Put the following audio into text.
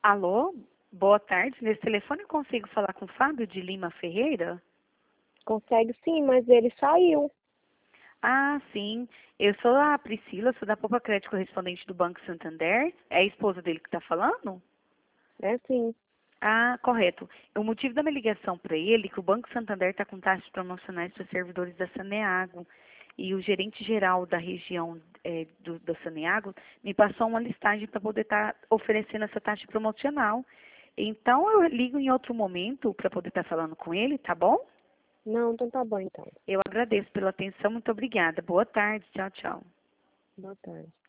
Alô, boa tarde. Nesse telefone eu consigo falar com o Fábio de Lima Ferreira? Consegue sim, mas ele saiu. Ah, sim. Eu sou a Priscila, sou da Poupa Crédito correspondente do Banco Santander. É a esposa dele que está falando? É sim. Ah, correto. O motivo da minha ligação para ele é que o Banco Santander está com taxas promocionais para servidores da Saneago. E o gerente geral da região da Saneago me passou uma listagem para poder estar oferecendo essa taxa promocional. Então, eu ligo em outro momento para poder estar falando com ele, tá bom? Não, então tá bom então. Eu agradeço pela atenção, muito obrigada. Boa tarde, tchau, tchau. Boa tarde.